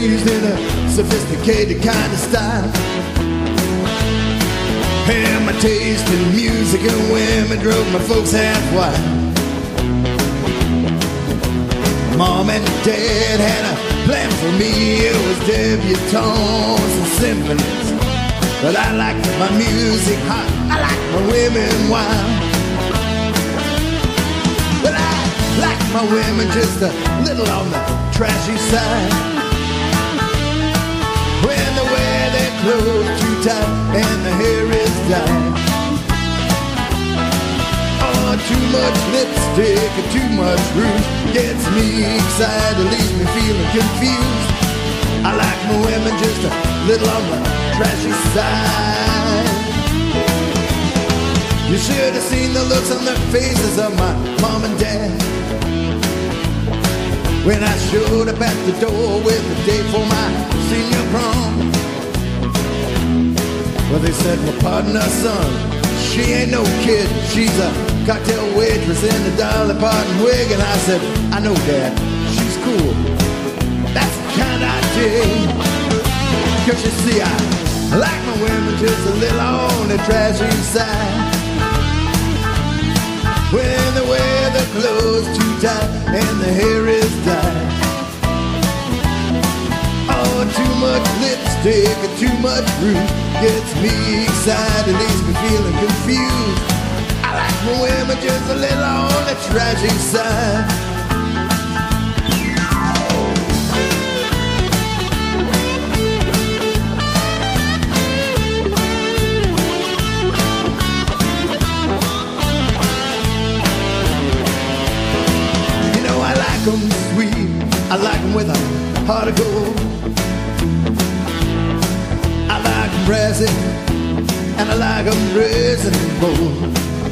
raised in a sophisticated kind of style. And my taste in music and women drove my folks half wild. Mom and Dad had a plan for me. It was debutantes and symphonies. But I like my music hot, I like my women wild. But I like my women just a little on the trashy side. When they wear their clothes too tight and the hair is dyed. Oh, too much lipstick and too much rouge gets me excited, leaves me feeling confused. I like my women just a little on the trashy side. You should have seen the looks on the faces of my mom and dad when I showed up at the door with the date for my senior prom. Well, they said, well, pardon us, son, she ain't no kid. She's a cocktail waitress in a Dolly Parton wig. And I said, I know, Dad, she's cool. That's the kind I dig. 'Cause you see, I like my women just a little on the trashy side. When they wear their clothes too tight and the hair is dyed. Oh, too much lipstick and too much rouge gets me excited, leaves me feeling confused. I like my women just a little on the trashy side. Them sweet, I like them with a heart of gold. I like them brassy, and I like them brazen and bold.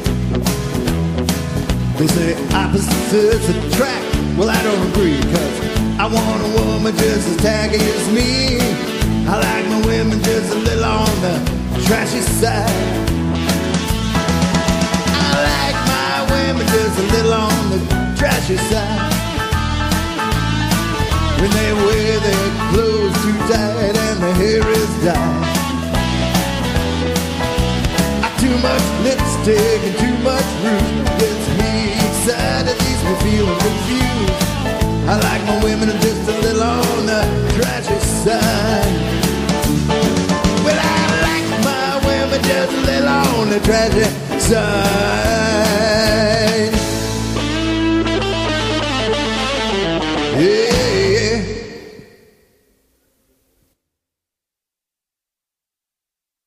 They say opposites attract, well I don't agree, 'cause I want a woman just as tacky as me. I like my women just a little on the trashy side. I like my women just a little on the trashy side. When they wear their clothes too tight and their hair is dyed. Too much lipstick and too much rouge gets me excited, leaves me feeling confused. I like my women just a little on the trashy side. Well, I like my women just a little on the trashy side.